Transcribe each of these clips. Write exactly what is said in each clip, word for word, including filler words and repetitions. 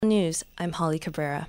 News, I'm Holly Cabrera.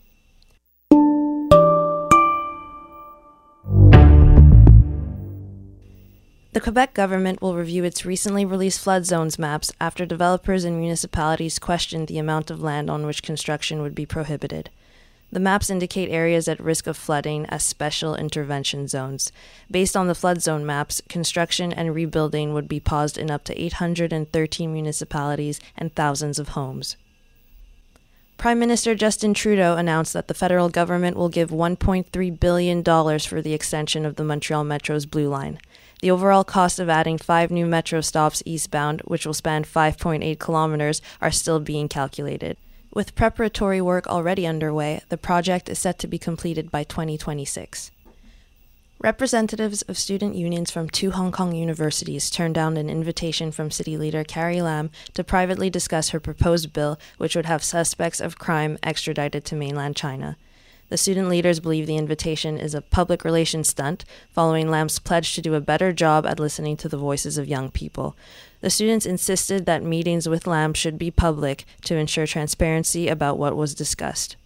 The Quebec government will review its recently released flood zones maps after developers and municipalities questioned the amount of land on which construction would be prohibited. The maps indicate areas at risk of flooding as special intervention zones. Based on the flood zone maps, construction and rebuilding would be paused in up to eight hundred thirteen municipalities and thousands of homes. Prime Minister Justin Trudeau announced that the federal government will give one point three billion dollars for the extension of the Montreal Metro's Blue Line. The overall cost of adding five new metro stops eastbound, which will span five point eight kilometers, are still being calculated. With preparatory work already underway, the project is set to be completed by twenty twenty-six. Representatives of student unions from two Hong Kong universities turned down an invitation from City Leader Carrie Lam to privately discuss her proposed bill, which would have suspects of crime extradited to mainland China. The student leaders believe the invitation is a public relations stunt, following Lam's pledge to do a better job at listening to the voices of young people. The students insisted that meetings with Lam should be public to ensure transparency about what was discussed.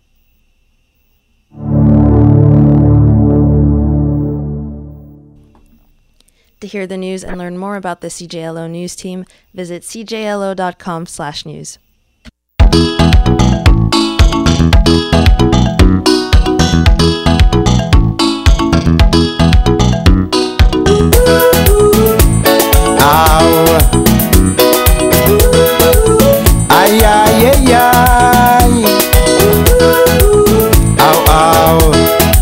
To hear the news and learn more about the C J L O news team, visit c j l o dot com slash news. Ay, ay, ay, ay. Ow, ow.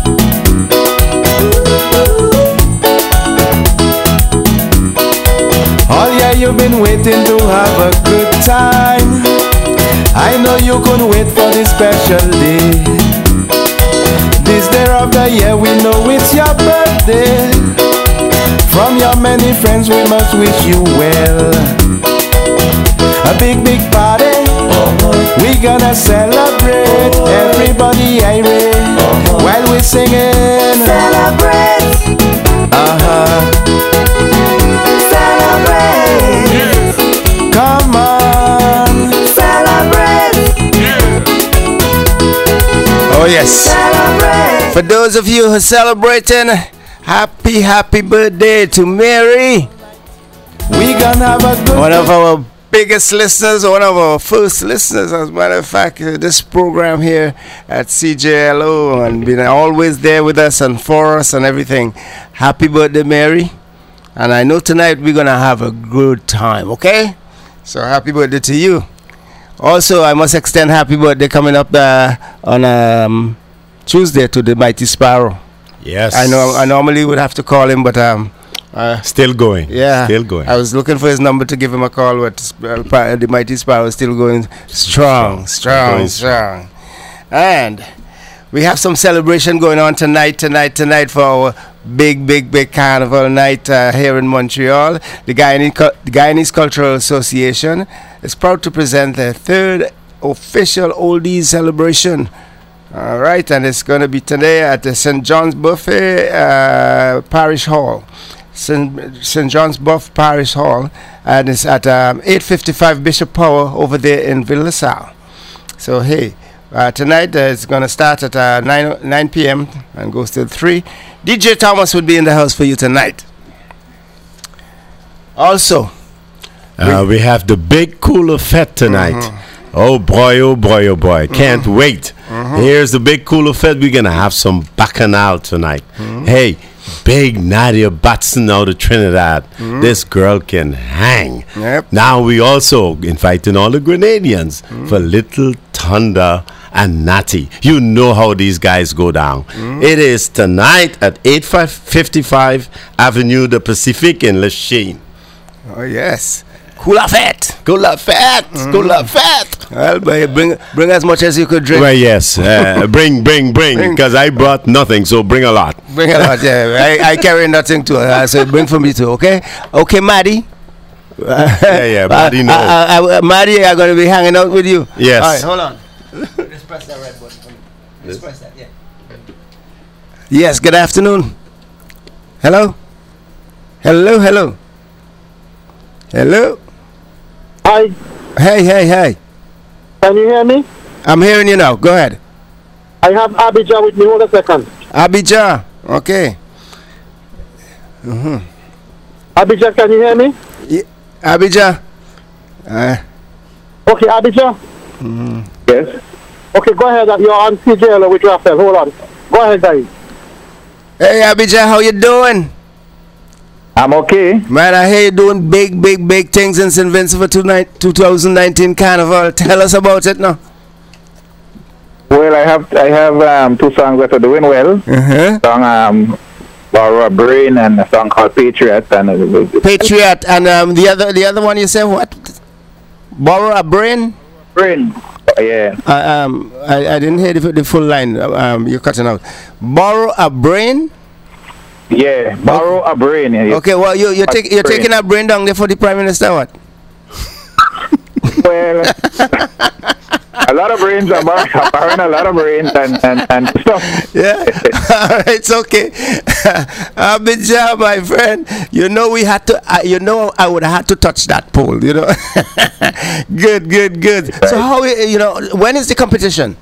Oh yeah, you've been waiting to have a good time. I know you couldn't wait for this special day. This day of the year, we know it's your birthday. From your many friends, we must wish you well. A big, big party, uh-huh. We gonna celebrate, uh-huh. Everybody irate, uh-huh. While we singing. Celebrate, uh-huh. Celebrate, yeah. Come on, celebrate, yeah. Oh yes, celebrate. For those of you who are celebrating, happy, happy birthday to Mary. We gonna have a good one of our biggest listeners, one of our first listeners, as a matter of fact, uh, this program here at C J L O, and been always there with us and for us and everything. Happy birthday, Mary. And I know tonight we're gonna have a good time, okay? So happy birthday to you. Also, I must extend happy birthday coming up uh, on um, Tuesday to the Mighty Sparrow. Yes. I know I normally would have to call him, but um uh, still going. Yeah. Still going. I was looking for his number to give him a call, but uh, the Mighty Sparrow is still going strong, strong, Going strong. And we have some celebration going on tonight, tonight, tonight for our big, big, big carnival night uh, here in Montreal. The Guyanese, the Guyanese Cultural Association is proud to present their third official oldies celebration. All right, and it's going to be today at the Saint John's Buffet uh, Parish Hall. Saint John's Buff Parish Hall, and it's at um, eight fifty-five Bishop Power over there in Ville-LaSalle. So hey, uh, tonight uh, it's going to start at uh, nine p.m. and goes till three. D J Thomas will be in the house for you tonight. Also, uh, we, we have the Big Cooler Fete tonight. Mm-hmm. Oh boy, oh boy, oh boy. Mm-hmm. Can't wait. Mm-hmm. Here's the Big Cooler Fete. We're going to have some bacchanal tonight. Mm-hmm. Hey, Big Nadia Batson out of Trinidad. Mm-hmm. This girl can hang. Yep. Now we also inviting all the Grenadians mm-hmm. for Little Thunder and Natty. You know how these guys go down. Mm-hmm. It is tonight at eight fifty-five Avenue de Pacifique in Lachine. Oh yes. Cooler Fete. Cooler Fete. Mm-hmm. Cooler Fete. Well, boy, bring bring as much as you could drink. Well, yes. Uh, bring, bring, bring. Because I brought nothing, so bring a lot. Bring a lot, yeah. I, I carry nothing too. Uh, so bring for me too, okay? Okay, Maddie. yeah, yeah, Maddie, no. Uh, uh, uh, Maddie, I'm going to be hanging out with you. Yes. All right, hold on. Just press that red button for me. Just press that, yeah. Yes, good afternoon. Hello? Hello, hello. Hello? Hi. Hey, hey, hey. Can you hear me? I'm hearing you now. Go ahead. I have Abijah with me. Hold a second. Abijah. Okay. Mm-hmm. Abijah, can you hear me? Yeah. Abijah. Uh, Okay, Abijah. mm-hmm. Yes. Okay, go ahead. You're on C J L with Raphael. Hold on. Go ahead, guys. Hey, Abijah, how you doing? I'm okay. Man, I hear you doing big, big, big things in Saint Vincent for twenty nineteen Carnival. Tell us about it now. Well, I have I have um, two songs that are doing well. Uh-huh. Song um, Borrow a Brain and a song called Patriot. And uh, Patriot and um, the other the other one you said what? Borrow a Brain? Brain. Yeah. Uh, um, I, I didn't hear the, the full line. Um, you're cutting out. Borrow a Brain? Yeah. Borrow a Brain. Yeah. Okay, well, you, you're, take, you're Brain. taking a brain down there for the Prime Minister, what? Well, a lot of brains are borrowing, are borrowing a lot of brains and, and, and stuff. Yeah, all right, it's okay. Abijah, my friend, you know we had to. Uh, you know I would have had to touch that pole. You know, good, good, good. So how you know when is the competition?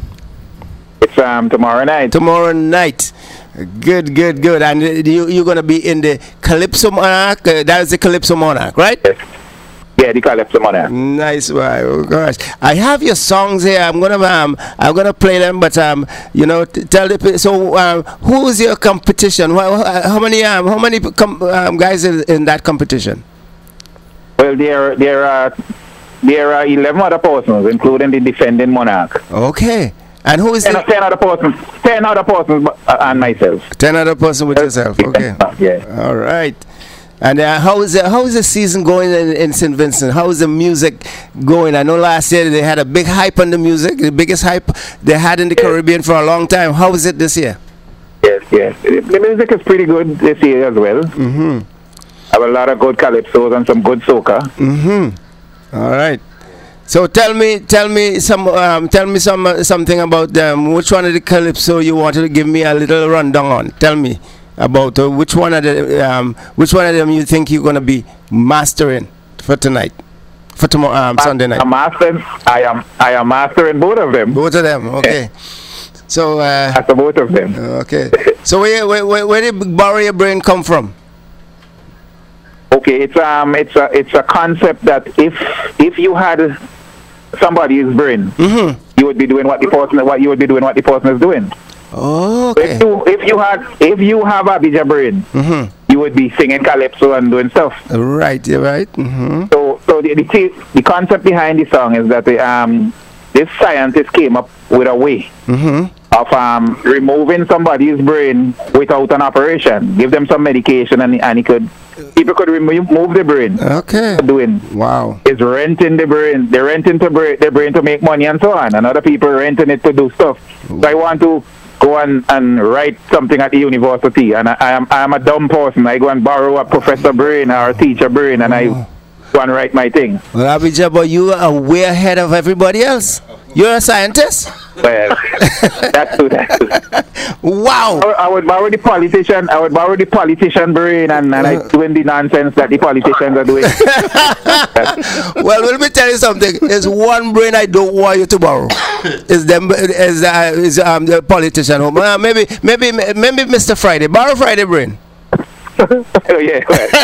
It's um tomorrow night. Tomorrow night. Good, good, good. And uh, you you're gonna be in the Calypso Monarch. Uh, that is the Calypso Monarch, right? Yes. Yeah, the Calypso Monarch. Nice, wow, oh, gosh. I have your songs here. I'm gonna um, I'm gonna play them, but um, you know, t- tell the pe- so um, who is your competition? How, how many um, how many com- um, guys in, in that competition? Well, there there are there are eleven other persons, including the defending monarch. Okay, and who is Ten, the ten other persons, ten other persons, but- uh, and myself. ten other person with yourself? Okay, Yeah. all right. And uh, how is the, how is the season going in, in Saint Vincent? How is the music going? I know last year they had a big hype on the music, the biggest hype they had in the Caribbean for a long time. How is it this year? Yes, yes. The music is pretty good this year as well. Mm-hmm. Have a lot of good calypsos and some good soca. Mm-hmm. All right. So tell me, tell me some, um, tell me some uh, something about them. Which one of the calypso you wanted to give me a little rundown on? Tell me about uh, which one of the, um, which one of them you think you're gonna be mastering for tonight, for tomorrow, um, Sunday night. I'm mastering. I am. I am mastering both of them. Both of them. Okay. So. Uh, After both of them. okay. So where, where, where, where did Borrow Your Brain come from? Okay, it's um, it's a it's a concept that if if you had somebody's brain, Mm-hmm. you would be doing what the person what you would be doing what the person is doing. Oh, So okay. If you if you had if you have Abijah brain, Mm-hmm. you would be singing calypso and doing stuff. Right. You're right. Mm-hmm. So so the the, thi- the concept behind the song is that the, um this scientist came up with a way Mm-hmm. of um removing somebody's brain without an operation. Give them some medication and and he could people could remove move the brain. Okay. Doing Wow. is renting the brain. They're renting to bra- their brain to make money and so on. And other people renting it to do stuff. So I want to go and, and write something at the university. And I, I am I am a dumb person. I go and borrow a professor brain or a teacher brain and I go and write my thing. Well, Abijah, but you are way ahead of everybody else. You're a scientist? Well, that's too, that's too. Wow. I, I would borrow the politician. I would borrow the politician brain and, and I doing the nonsense that the politicians are doing. Well, let me tell you something. There's one brain I don't want you to borrow. Is them is uh, is um the politician? Uh, maybe maybe maybe Mister Friday. Borrow Friday brain. Oh yeah.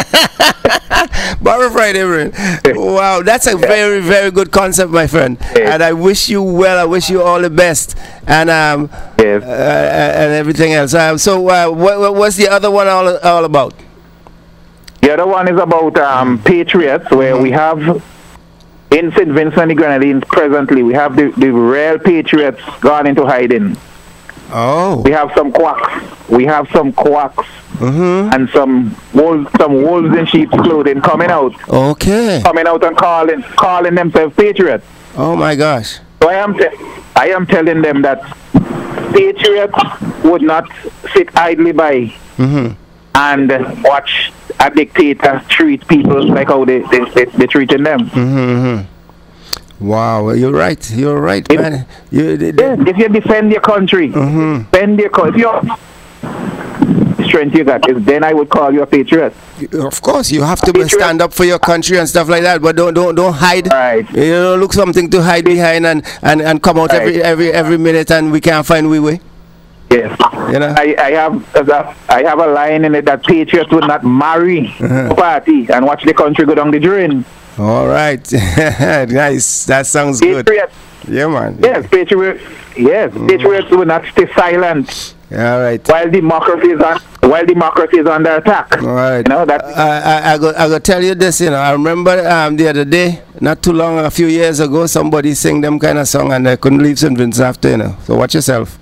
Well. Borrow Friday brain. Wow, that's a very very good concept, my friend. Yeah. And I wish you well. I wish you all the best. And um Yes. uh, and everything else. Um, so uh, what what's the other one all all about? The other one is about um, Patriots, where we have in Saint Vincent and the Grenadines presently, we have the, the real Patriots gone into hiding. Oh. We have some quacks. We have some quacks Mm-hmm. and some wolves, some wolves in sheep's clothing coming out, Okay. coming out and calling, calling themselves Patriots. Oh my gosh. So I am, te- I am telling them that Patriots would not sit idly by Mm-hmm. and watch a dictator treat people like how they they, they, they treating them. Mm-hmm. Wow, you're right. You're right, If- man. You, the, Yeah, if you defend your country, Mm-hmm. defend your country. If you're strength you got, is then I would call you a patriot. Of course, you have to be Patriot. stand up for your country and stuff like that, but don't don't don't hide. Right. You know, look something to hide behind and, and, and come out every Right. every every minute and we can't find we way. Yes. You know? I, I have uh, I have a line in it that patriots would not marry Uh-huh. a party and watch the country go down the drain. All right, nice. That sounds good. Patriots, Yeah, man. yes, patriots, yes, Mm. patriots will not stay silent All right. while democracy is on while democracy is under attack. All right. You know that. I, I, I, go, I go tell you this, you know, I remember um, the other day, not too long, a few years ago, somebody sing them kind of song and they couldn't leave Saint Vincent after, you know. So watch yourself.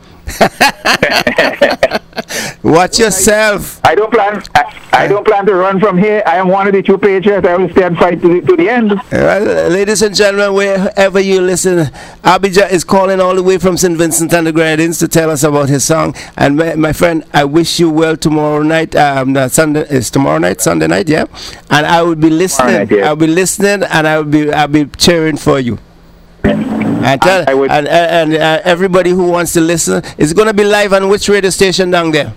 Watch yourself. I don't plan. I, I don't plan to run from here. I am one of the two patriots. I will stay and fight to the, to the end. Well, ladies and gentlemen, wherever you listen, Abijah is calling all the way from Saint Vincent and the Grenadines to tell us about his song. And my, my friend, I wish you well tomorrow night. Um, no, Sunday is tomorrow night, Sunday night, yeah. And I will be listening. night, yeah. I'll be listening, and I will be I'll be cheering for you. And tell I would- and, and, and uh, everybody who wants to listen, it's going to be live on which radio station down there?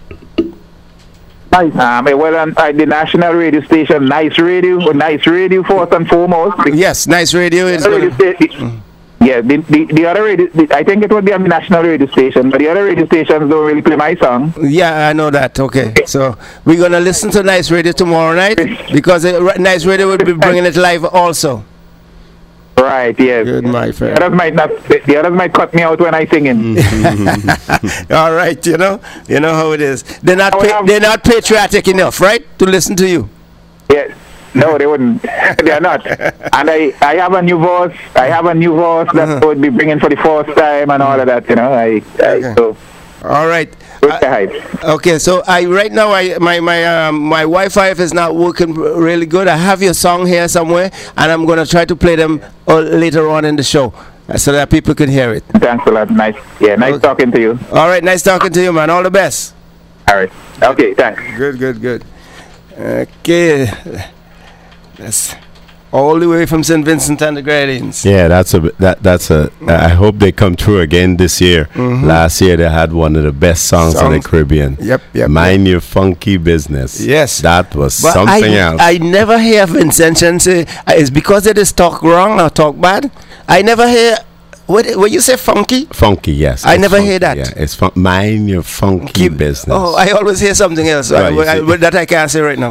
Um, well, on uh, the national radio station, Nice Radio, Nice Radio first and foremost. The Yes, Nice Radio. Is radio gonna, sta- yeah, the, the, the other radio, the, I think it would be on the national radio station, but the other radio stations don't really play my song. yeah, I know that. Okay, so we're going to listen to Nice Radio tomorrow night because uh, Nice Radio will be bringing it live also. Right, yes. Good, my The friend. others might not. The others might cut me out when I sing in. All right, you know, you know how it is. They're not, I would pa- have- they're not patriotic enough, right, to listen to you. Yes. No, they wouldn't. They are not. And I, I have a new voice. I have a new voice that Uh-huh. I would be bringing for the first time and all of that. You know, I, I Okay. so All right. good Uh, to hide. okay, so I right now I my my um, my Wi-Fi is not working r- really good. I have your song here somewhere, and I'm gonna try to play them uh, later on in the show uh, so that people can hear it. Thanks a lot. Nice. Yeah, nice Okay. talking to you. All right, nice talking to you, man. All the best. All right. Okay. Thanks. Good, good, good. Okay, that's all the way from Saint Vincent and the Grenadines. Yeah, that's a that that's a. I hope they come through again this year. Last year they had one of the best songs in the Songs. Caribbean. Yep, yep. Mind your funky business. Yes. that was But something I, else. I never hear Vincentian say uh, it's because they just talk wrong or talk bad. I never hear what when you say funky. funky, yes. I it's never funky, hear that. Yeah, it's fun. Mind your funky Keep- business. Oh, I always hear something else Right, I- you I- see. that I can't say right now.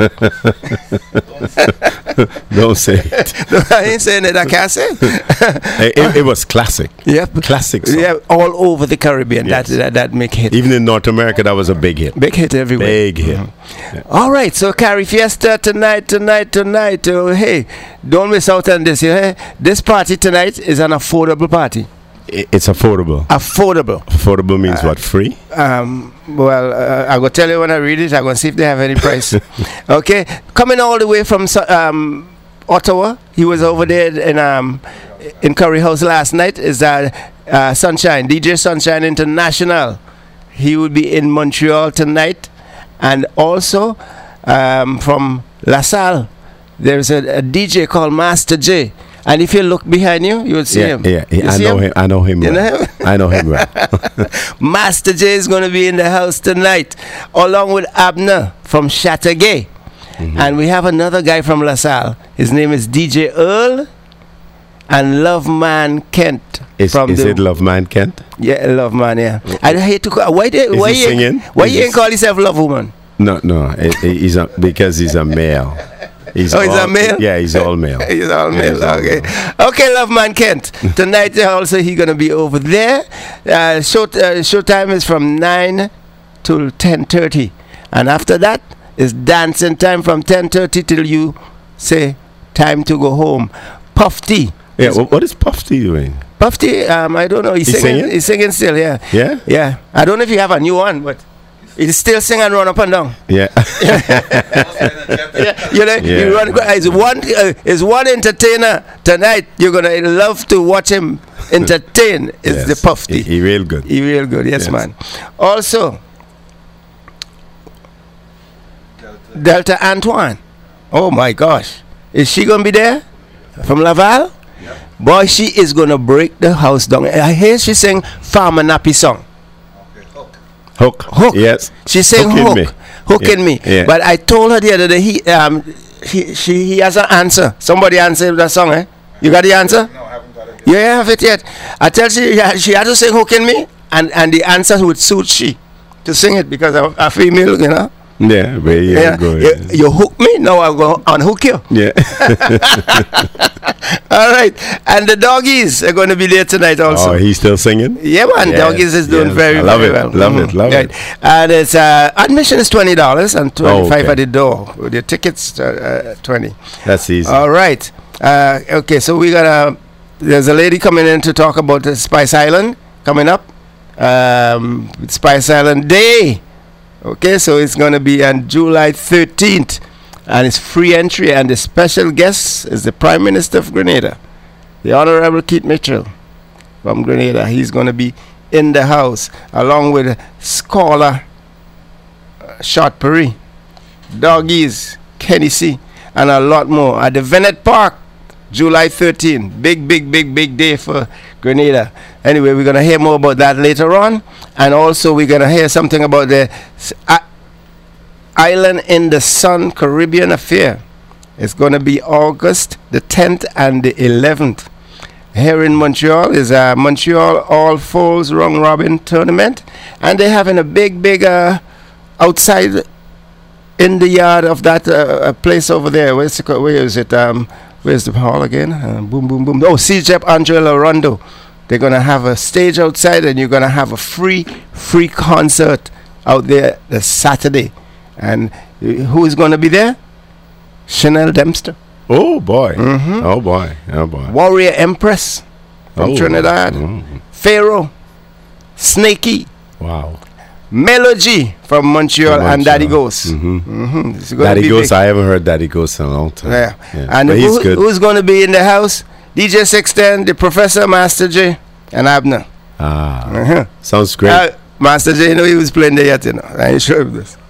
Don't say it. I ain't saying it. I can't say. it, it. It was classic. Yep. Classic song. Yeah, all over the Caribbean. Yes. That, that that make hit. Even in North America, that was a big hit. Big hit everywhere. Big hit. All right, so Cari Fiesta tonight, tonight, tonight. Oh, hey, don't miss out on this. Yeah? This party tonight is an affordable party. I- It's affordable. Affordable. Affordable means what? Free? Um, well, uh, I'm going to tell you when I read it. I'm going to see if they have any price. Okay, coming all the way from Su- um, Ottawa. He was over there in um, in Curry House last night. Is uh, uh, Sunshine, D J Sunshine International. He will be in Montreal tonight. And also um, from La Salle, there's a, a D J called Master J. And if you look behind you, you will see yeah, him. yeah, You yeah. I see know him. I know him. You well. know him? I know him well. Master J is going to be in the house tonight, along with Abner from Chateauguay. Mm-hmm. And we have another guy from La Salle. His name is D J Earl and Love Man Kent. Is, from is the, it Love Man Kent? Yeah, Love Man, yeah. I hate to call. Why, they, Is why he you, singing? Why Is you he ain't call yourself Love Woman? No, no. It, it- he's a, because he's a male. He's Oh, he's all, a male? Yeah, he's all male. He's all Yeah, male. he's all Okay. male. Okay, Love Man Kent. Tonight uh, also he gonna be over there. Uh, show uh, show time is from nine to ten thirty, and after that is dancing time from ten thirty till you say time to go home. Puff T. Yeah, wh- what is Puff T doing? Puff T. Um, I don't know. He's, He's singing. singing? He's singing still. Yeah. Yeah? Yeah. I don't know if you have a new one, but. He still sing and run up and down. Yeah. Yeah, you know, Yeah. he run. Is one uh, is one entertainer tonight. You're gonna love to watch him entertain. Is Yes. the Puff He, T. he real good. He real good, yes, Yes. man. Also, Delta Antoine. Oh my gosh, is she gonna be there from Laval? Boy, she is gonna break the house down. I hear she sing Farmer Nappy song. Hook. Hook. Yes. She's saying Hook in hook. me. Hook Yeah. in me. Yeah. But I told her the other day, he, um, he, she, he has an answer. Somebody answered that song, eh? You got the answer? No, I haven't got it yet. You ain't have it yet. I tell she, she had to sing Hook in Me, and, and the answer would suit she to sing it because I'm a female, you know. Yeah, where you Yeah, go. you, you hook me, now I go unhook you. Yeah. All right, and the doggies are going to be there tonight also. Oh, he's still singing? Yeah, man, Yes, doggies is doing yes. very, I love very it, well. love it, Mhm. love Right. it. And it's uh, admission is twenty dollars and twenty five okay. at the door. With your tickets, uh, uh, twenty. That's easy. All right. Uh, okay, so we got a. There's a lady coming in to talk about the Spice Island coming up. Um, Spice Island Day. Okay, so it's going to be on July thirteenth, and it's free entry. And the special guest is the Prime Minister of Grenada, the Honorable Keith Mitchell from Grenada. He's going to be in the house along with Scholar uh, Shot Perry, Doggies, Kenny C, and a lot more at the Venet Park, July thirteenth. Big, big, big, big day for Grenada. Anyway, we're going to hear more about that later on. And also, we're going to hear something about the s- uh, Island in the Sun Caribbean Affair. It's going to be August the tenth and the eleventh. Here in Montreal is a Montreal All Falls Round Robin tournament. And they're having a big, big uh, outside in the yard of that uh, place over there. Where's the, where is it? Um, where's the hall again? Uh, boom, boom, boom. Oh, C J E P Angela Rondo. They're going to have a stage outside, and you're going to have a free, free concert out there this Saturday. And uh, who is going to be there? Chanel Dempster. Oh, boy. Mhm. Oh, boy. Oh, boy. Warrior Empress from Oh. Trinidad. Mm. Pharaoh. Snakey. Wow. Melody from Montreal, From and Daddy Montreal. Ghost. Mhm. Mm-hmm. It's gonna Daddy be Ghost, big. I haven't heard Daddy Ghost in a long time. Yeah. Yeah. And But who, he's good. who's going to be in the house? D J Sixten, the Professor, Master J, and Abner. Ah, Uh-huh. sounds great. Uh, Master J, you know he was playing there yet, you know. I ain't sure of this.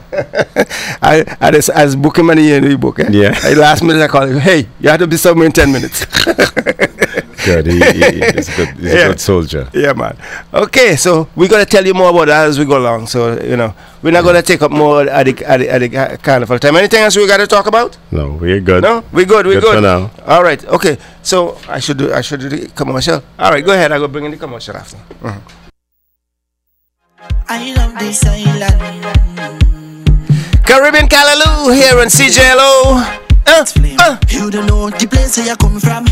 I, I just, as booking money, you know, he book, eh? Yeah. I last minute I call him, hey, you have to be somewhere in ten minutes. Good. He, he, he's a good, he's Yeah. a good soldier. Yeah, man. Okay, so we're going to tell you more about that as we go along. So, you know, we're not going to take up more at the, at, the, at the carnival time. Anything else we got to talk about? No, we're good. No? We're good, we're Good good. for now. All right, okay. So, I should do, I should do the commercial. All right, go ahead. I'll go bring in the commercial after. Mhm. I love this island. Caribbean Callaloo here on C J L O. Uh, uh. You don't know the place where you come from.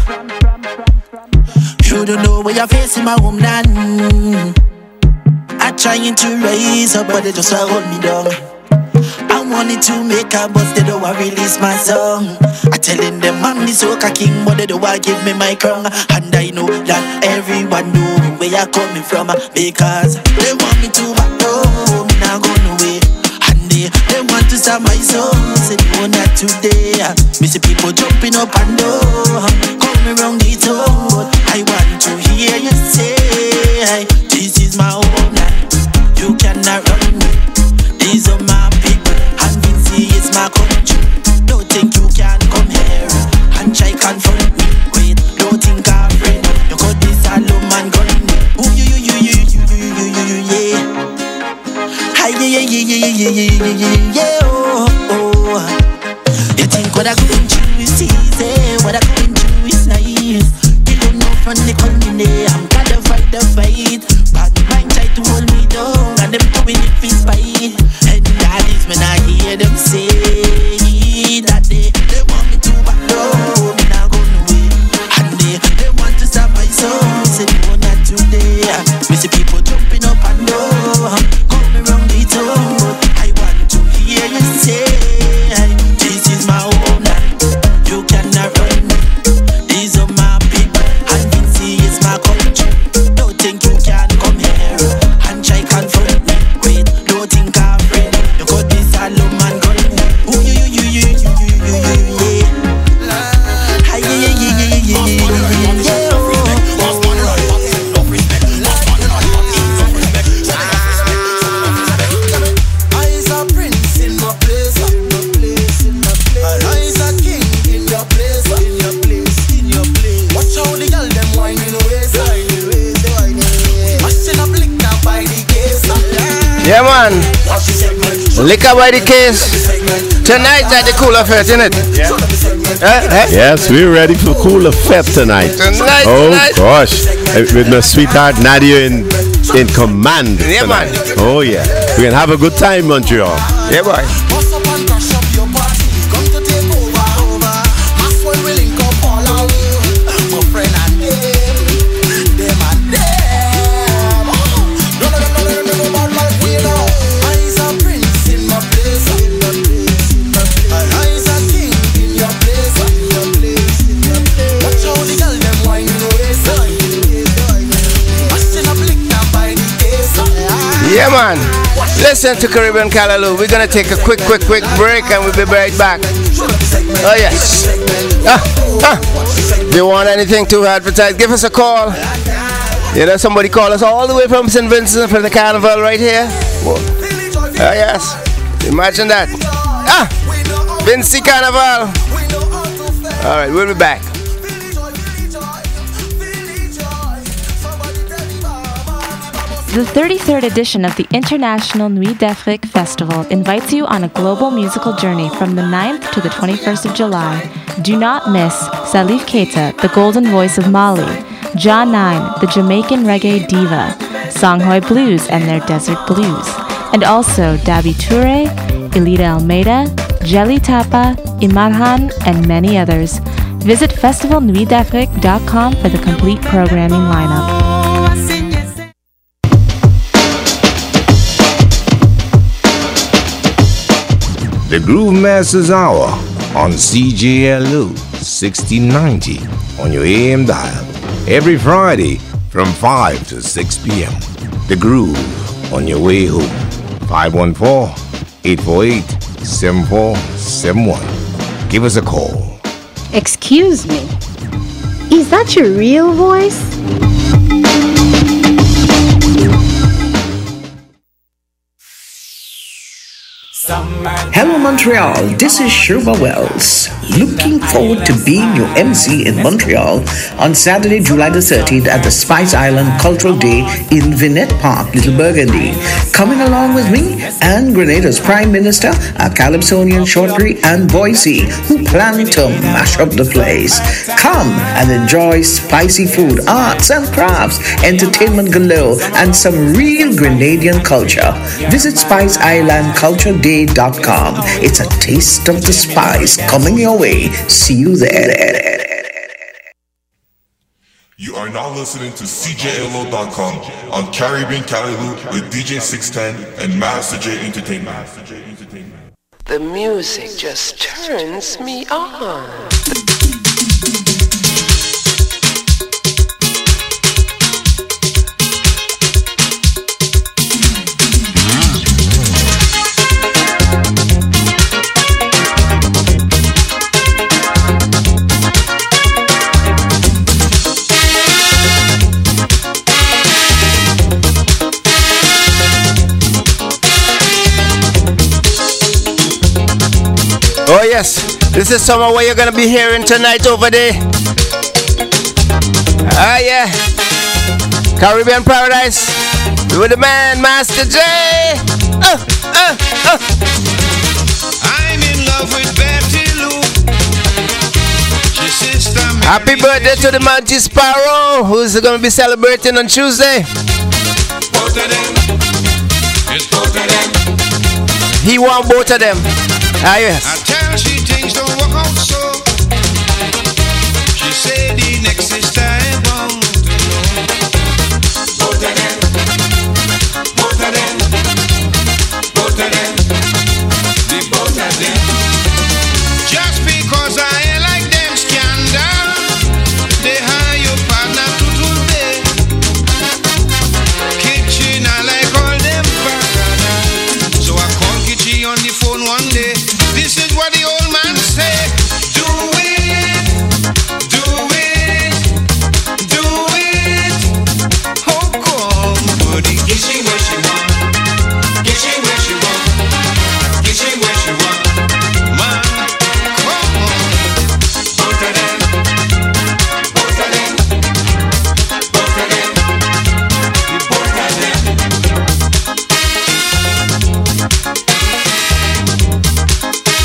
You don't know where you're facing my homeland. I'm trying to rise up, but they just wanna hold me down. I wanted to make a buzz, they don't wanna release my song. I telling them I'm the soca king, but they don't wanna give me my crown. And I know that everyone know where you're coming from, because they want me to back down, me not going away. And they, they want to stop my soul, say they want that today. Me see people jumping up and down, coming around the town. I want to hear you say, this is my home land, you cannot run me. These are my people, and Vinci is my country. Don't think you can come here and try confront me. Wait, don't think I'm friend. You got this alone man gun me. Ooh, you, you, you, you, you, you, you, you, you, yeah. Hi, yeah, yeah, yeah, yeah, yeah, yeah, yeah, yeah, yeah, oh, oh. You think what I'm going through is easy, what I'm going through is nice. You don't know from the coming day, I'm gonna fight the fight. Bad mind try to hold me down, and them doing it for spite. And that is when I hear them say that they, they want me to back down, me not going away. And they, they want to stop my soul, say they want that today. Me see people jumping up and down, coming around the town. I want to hear you say, this is my home land, you cannot run me. These are my people, and Vinci is my country. Don't think you can come here and try confront me. Wait, don't think I'm afraid. You got this alone man gun me. Ooh, you, you, you, you, you, you, you, you, yeah. Hi, yeah, yeah, yeah, yeah, yeah, yeah, yeah, yeah, yeah, oh, oh. Yeah, man. Liquor by the case. Tonight at the Cooler Fete, isn't it? Yeah. Uh, uh. Yes, we're ready for Cooler Fete tonight. Tonight, oh tonight. gosh, with my sweetheart Nadia in in command. Yeah, tonight. man. Oh yeah, we can have a good time, Montreal. Yeah, boy. Yeah, man. Listen to Caribbean Callaloo. We're going to take a quick, quick, quick break and we'll be right back. Oh, yes. Ah, ah. If you want anything to advertise, give us a call. You know, somebody call us all the way from Saint Vincent for the carnival right here. Oh, yes. Imagine that. Ah, Vincy Carnival. All right, we'll be back. The thirty-third edition of the International Nuit d'Afrique Festival invites you on a global musical journey from the ninth to the twenty-first of July. Do not miss Salif Keita, the golden voice of Mali, Ja nine, the Jamaican reggae diva, Songhai Blues and their Desert Blues, and also Dabi Toure, Elida Almeida, Jelly Tapa, Imarhan, and many others. Visit festival nuit d'afrique dot com for the complete programming lineup. The Groove Masters Hour on C J L O sixteen ninety on your A M dial every Friday from five to six p.m. The Groove on your way home. five one four, eight four eight, seven four seven one. Give us a call. Excuse me, is that your real voice? Hello Montreal, this is Sherba Wells. Looking forward to being your M C in Montreal on Saturday, July the thirteenth at the Spice Island Cultural Day in Vinette Park, Little Burgundy. Coming along with me and Grenada's Prime Minister, a Calypsonian Shortry and Boise, who plan to mash up the place. Come and enjoy spicy food, arts and crafts, entertainment galore, and some real Grenadian culture. Visit spice island culture day dot com. It's a taste of the spice coming your way. See you there. You are now listening to C J L O dot com on Caribbean Callaloo with D J six ten and Master J Entertainment. The music just turns me on. Oh yes, this is some of what you're gonna be hearing tonight over there. Ah yeah, Caribbean Paradise with the man Master J. Uh, uh, uh. I'm in love with Betty Lou. Sister Happy birthday to the Mountie Sparrow, who's gonna be celebrating on Tuesday. Both of them. It's both of them. He won both of them. Ah yes. I tell she things don't work out so. She said the next sister I want to know. Both of them. Both of them. Both of them. The both of them. Just because I ain't like them scandal, they hire your partner to today. Kitchen I like all them partner. So I call Kitchi on the phone one day. This is what the old man said. Do it, do it.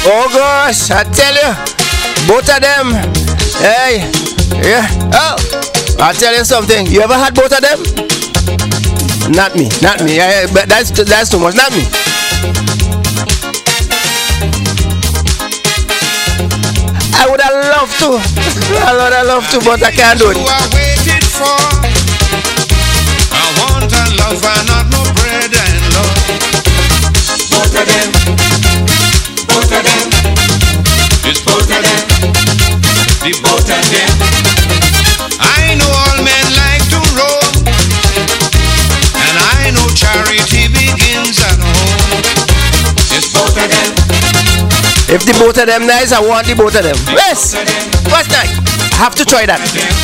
Oh gosh, I tell you, both of them. Hey, yeah. Oh, I'll tell you something. You ever had both of them? Not me, not me. I, but that's that's too much. Not me. I would have loved to. I would have loved to, but I can't do it. You are waiting for. I want a lover, not no bread and love. Both of them, both of them, it's both of them, the both of them. I know all men like to roam, and I know charity begins at home. It's both of them. If the both of them nice, I want the both of them. Yes, what's that? I have to try that.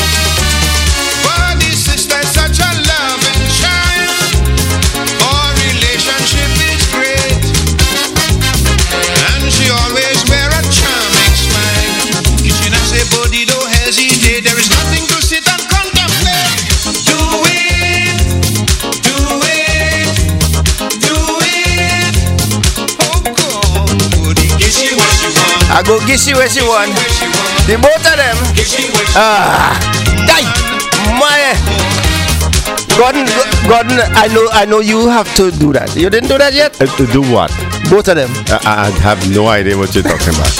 Body sister, such a loving child. Our relationship is great, and she always wear a charming smile. Kitchen I say, body, don't hesitate. There is nothing to sit and contemplate. Do it, do it, do it. Oh God, body, get you what you want. I go get you what you want. The both of them. Ah, die, my. Gordon, Gordon, I know, I know you have to do that. You didn't do that yet. Uh, to do what? Both of them. I, I have no idea what you're talking about.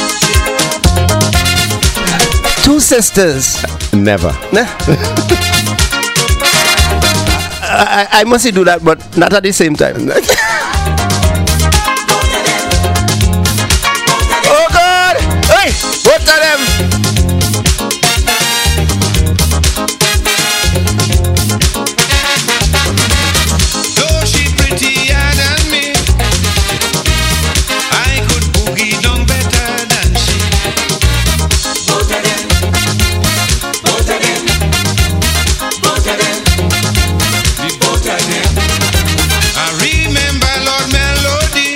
Two sisters. Never. I, I must do that, but not at the same time. Oh God! Hey, both of them. Though she prettier than me, I could boogie down better than she. Both of them, both of them, both of them, the both of them. I remember Lord Melody,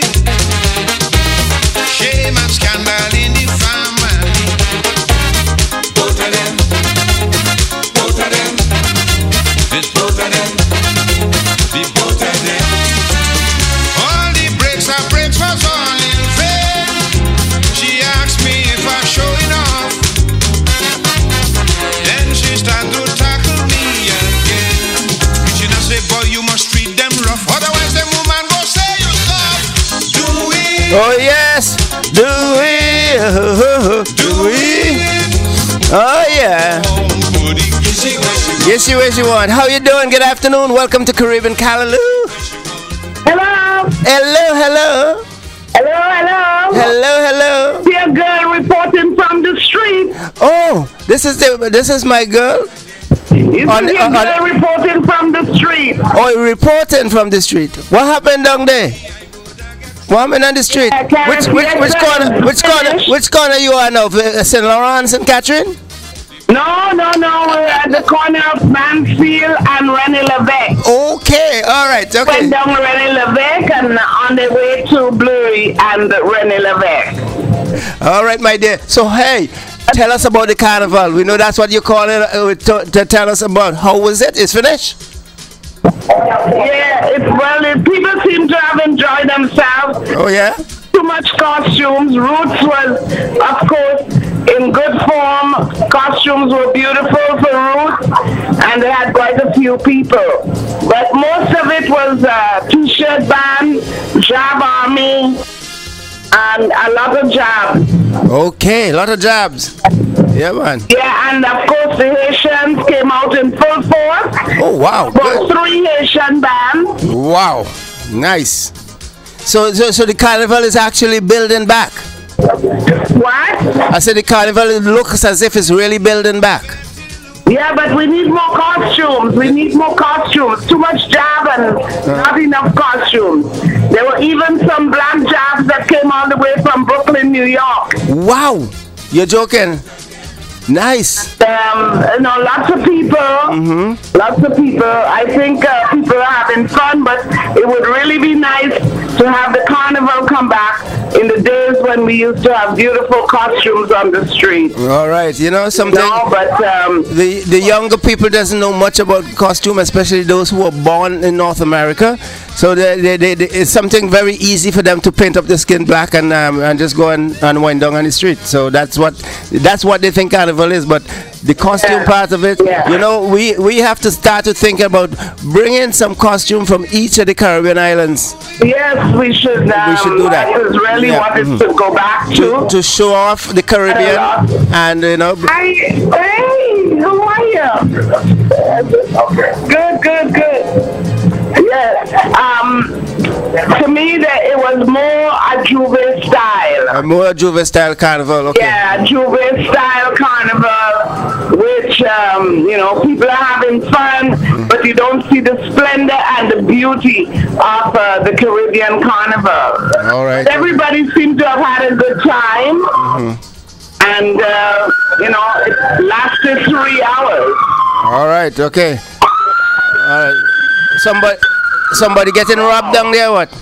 shame and scandal in the family. Both of them, both of them, it's both of them. The both of them. All the breaks are breaks was all in vain. She asked me if I'm showing off. Then she started to tackle me again. She not say, boy, you must treat them rough. Otherwise, the woman go say you soft. Do it. Oh yes, do we? Do we? Oh yeah. Yes, you wish you want. How you doing? Good afternoon. Welcome to Caribbean Callaloo. Hello. Hello, hello. Hello, hello. Hello, hello. Dear girl reporting from the street. Oh, this is the this is my girl. This On- is your on- girl reporting from the street. Oh, you're reporting from the street. What happened down there? What happened on the street? Yeah, Karen, which which yes, which sir. corner? Which corner? Finish. Which corner you are now? Uh, Saint Laurent, Saint Catherine? No, no, no. We're at the corner of Mansfield and René Levesque. Okay, all right, okay. Went down René Levesque and on the way to Bleury and René Levesque. All right, my dear. So hey, tell us about the carnival. We know that's what you're calling uh, to, to tell us about. How was it? It's finished. Yeah, it's well. The people seem to have enjoyed themselves. Oh yeah. Too much costumes. Roots was, of course, in good form. Costumes were beautiful for Roots, and they had quite a few people. But most of it was uh, T-shirt band, Job Army, and a lot of jobs. Okay, a lot of jobs. Yeah, man. Yeah, and of course the Haitians came out in full force. Oh wow. About three Haitian bands. Wow, nice. So, so, so the carnival is actually building back. What? I said the carnival looks as if it's really building back. Yeah, but we need more costumes. We need more costumes. Too much job and not enough costumes. There were even some black jobs that came all the way from Brooklyn, New York. Wow, you're joking. Nice. Um, you know, lots of people. Mm-hmm. Lots of people. I think uh, people are having fun, but it would really be nice to have the carnival come back in the days when we used to have beautiful costumes on the street. All right, you know something. No, but um, the the younger people doesn't know much about costume, especially those who were born in North America. So they, they, they, they, it's something very easy for them to paint up the skin black and um, and just go and, and wind down on the street. So that's what that's what they think carnival is. But the costume Yeah. part of it, Yeah. you know, we, we have to start to think about bringing some costume from each of the Caribbean islands. Yes, we should. Um, We should do that. I just really Yeah, wanted mhm. to go back To, to. to show off the Caribbean and, you know, Hi, hey, how are you? Good, good, good. Yes. Um, to me, that it was more a Juve style. a more Juve style carnival. Okay. Yeah, Juve style carnival, which um, you know people are having fun, but you don't see the splendor and the beauty of uh, the Caribbean carnival. All right. Everybody seemed to have had a good time, Mhm. and uh, you know it lasted three hours. All right. Okay. All right. Somebody, somebody getting robbed down there. What?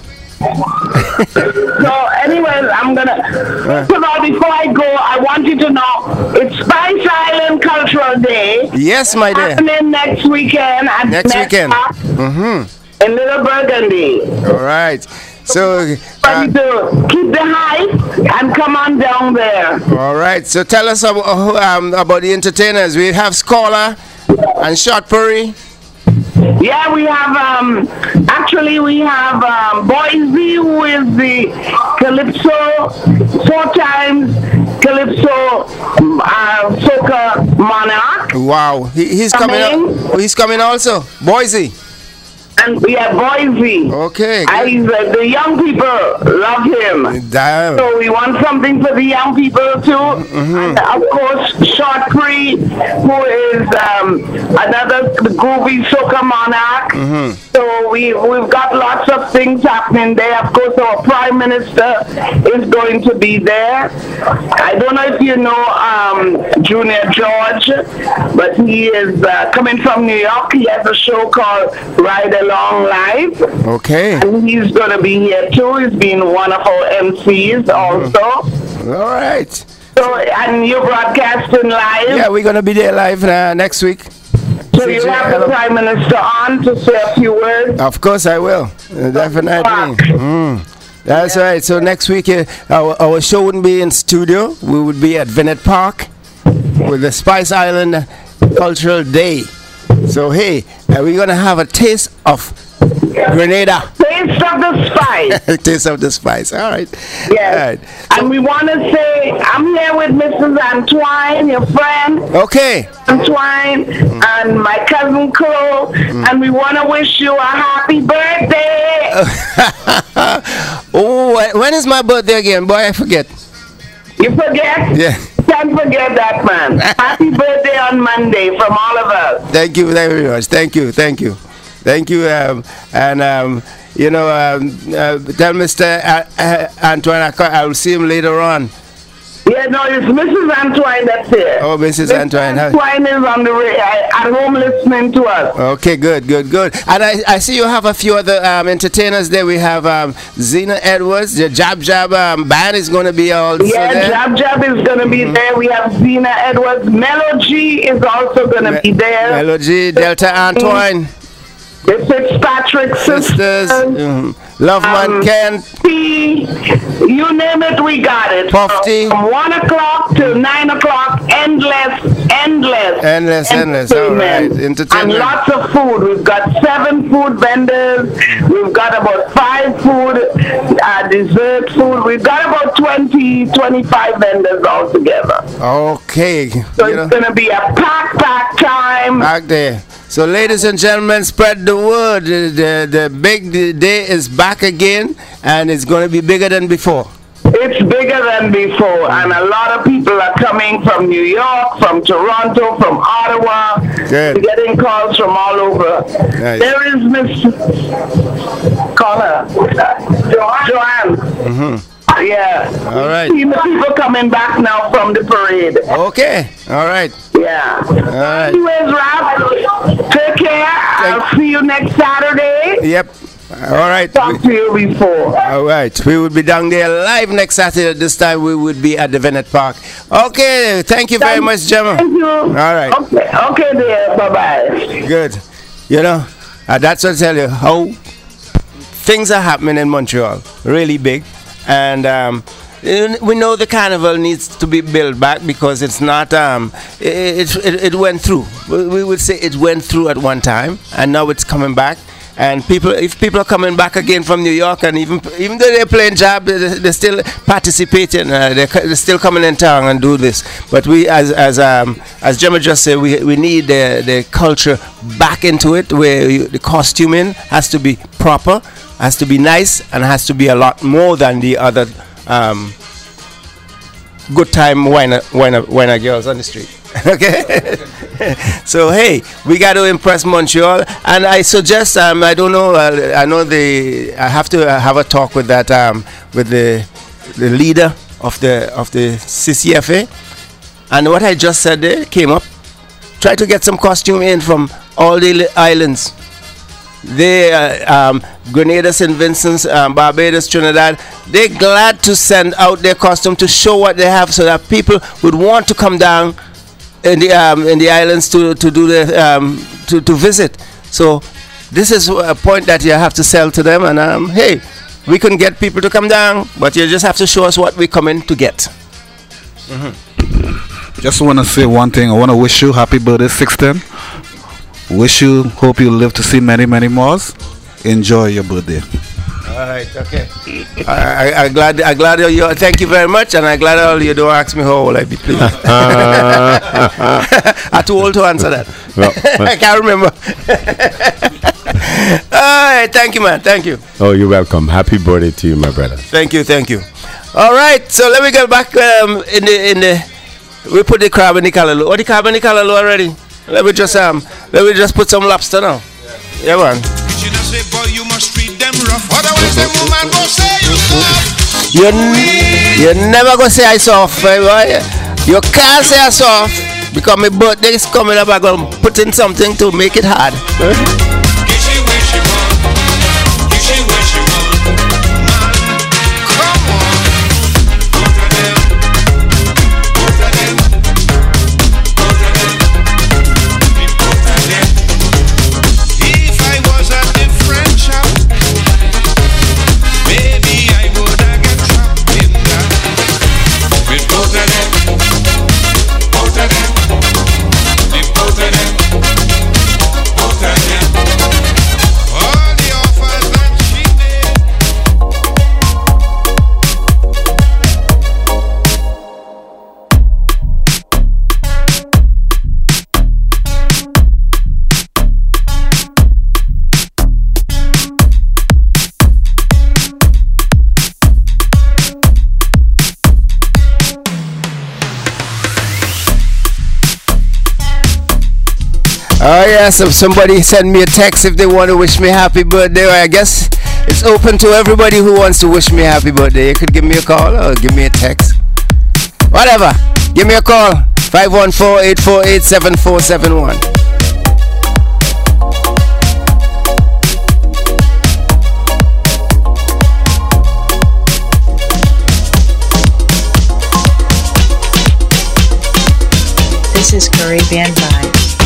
So, anyways, I'm gonna. So now, before I go, I want you to know it's Spice Island Cultural Day. Yes, my dear. Happening next weekend at Next weekend. Park Mm-hmm. in Little Burgundy. All right. So. Uh, to keep the hype and come on down there. all right. So tell us about, um, about the entertainers. We have Scholar and Short Puri. Yeah, we have, um, actually we have um, Boise, who is the Calypso, four times Calypso uh, Soca Monarch. Wow. He, he's coming. Up, he's coming also. Boise. And we have Boise. Okay. I, uh, the young people love him. Damn. So we want something for the young people too. Mm-hmm. And of course, Short Cree, who is um, another groovy soca monarch. Mm-hmm. So we, we've got lots of things happening there. Of course, our Prime Minister is going to be there. I don't know if you know um, Junior George, but he is uh, coming from New York. He has a show called Ride Along Live. Okay. And he's going to be here too. He's been one of our M Cs also. All right. So, and you're broadcasting live. Yeah, we're gonna be there live uh, next week. So you have the Prime Minister on to say a few words. Of course, I will. Uh, definitely. Mm. That's right. So next week, uh, our our show wouldn't be in studio. We would be at Vinnet Park with the Spice Island Cultural Day. So hey, uh, we're gonna have a taste of Grenada. Taste of the spice. Taste of the spice. All right. Yes. All right. And we want to say, I'm here with Missus Antoine, your friend. Okay. Antoine and my cousin Chloe, and we want to wish you a happy birthday. Oh, wh- when is my birthday again? Boy, I forget. You forget? Yeah. Can't forget that, man. Happy birthday on Monday from all of us. Thank you very much. Thank you. Thank you. Thank you. Um, and, um, you know, um, uh, tell Mister A- uh, Antoine I, ca- I will see him later on. Yeah, no, it's Missus Antoine that's here. Oh, Missus Missus Antoine. huh? Antoine is on the ra- at home listening to us. Okay, good, good, good. And I, I see you have a few other um, entertainers there. We have um, Zena Edwards, the Jab Jab um, band is going to be also Yeah, there. Jab Jab is going to be there. We have Zena Edwards. Melody is also going to be there. Melody, Delta Antoine. The Fitzpatrick sisters. Mhm. Love Man um, Ken. P, you name it, we got it. Puffy. From one o'clock to nine o'clock, endless, endless. Endless, endless. All right. And Entertainment. lots of food. We've got seven food vendors. We've got about five food, uh, dessert food. We've got about twenty, twenty-five vendors altogether. Okay. So you know, it's going to be a pack, pack time. back there. So, ladies and gentlemen, spread the word. The, the, the big day is back again, and it's going to be bigger than before. It's bigger than before, and a lot of people are coming from New York, from Toronto, from Ottawa. Good. We're getting calls from all over. Nice. There is Miss Call her. Jo- Joanne. Mm-hmm. Yeah. All right. See the people coming back now from the parade. Okay. All right. Yeah. All right. Anyways, Ralph, take care. I'll see you next Saturday. Yep. All right. Talk to you before. All right. We will be down there live next Saturday. This time we would be at the Vinnet Park. Okay. Thank you very Thank- much, Gemma. Thank you. All right. Okay, okay dear. Bye-bye. Good. You know, uh, that's what I tell you. How things are happening in Montreal, really big, and um, we know the carnival needs to be built back because it's not. Um, it, it it went through. We would say it went through at one time, and now it's coming back. And people, if people are coming back again from New York, and even even though they're playing job, they, they're still participating. Uh, they're, they're still coming in town and do this. But we, as as um, as Gemma just said, we we need the the culture back into it, where you, the costuming has to be proper, has to be nice, and has to be a lot more than the other um, good time whiner whiner whiner girls on the street. Okay. So hey, we got to impress Montreal, and I suggest um I don't know uh, I know the I have to uh, have a talk with that um with the the leader of the of the C C F A, and what I just said there came up. Try to get some costume in from all the islands. They uh, um Grenada, Saint Vincent, um, Barbados, Trinidad, they're glad to send out their costume to show what they have, so that people would want to come down in the um, in the islands to to do the um, to to visit. So this is a point that you have to sell to them. And um, hey, we can get people to come down, but you just have to show us what we come in to get. Mm-hmm. Just want to say one thing. I want to wish you happy birthday, sixteen. Wish you, hope you live to see many many more. Enjoy your birthday. All right, okay. I, I, I'm glad. I'm glad you. Thank you very much, and I'm glad all you don't ask me how old I be, please. I'm too old to answer that. Well, well. I can't remember. All right, thank you, man. Thank you. Oh, you're welcome. Happy birthday to you, my brother. Thank you, thank you. All right, so let me get back um, in the in the. We put the crab in the callaloo. Oh, the crab in the callaloo already. Let me just um. Let me just put some lobster now. Yeah, man. You must treat them rough. Otherwise, the woman go say you soft. You you never go say I soft, boy. You can't say I soft because my birthday is coming up. I'm gonna put in something to make it hard. Oh yes, if somebody send me a text if they want to wish me happy birthday. I guess it's open to everybody who wants to wish me happy birthday. You could give me a call or give me a text. Whatever. Give me a call. five one four, eight four eight, seven four seven one. This is Caribbean Vibes.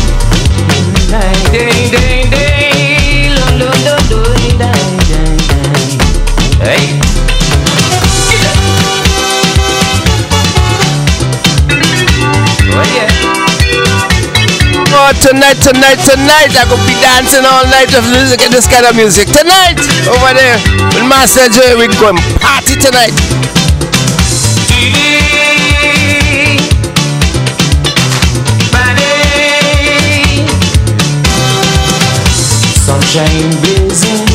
Hey. Oh, tonight, tonight, tonight, I could be dancing all night of music and this kind of music. Tonight, over there, with Master Joy, we're going party tonight. Sunshine blazing,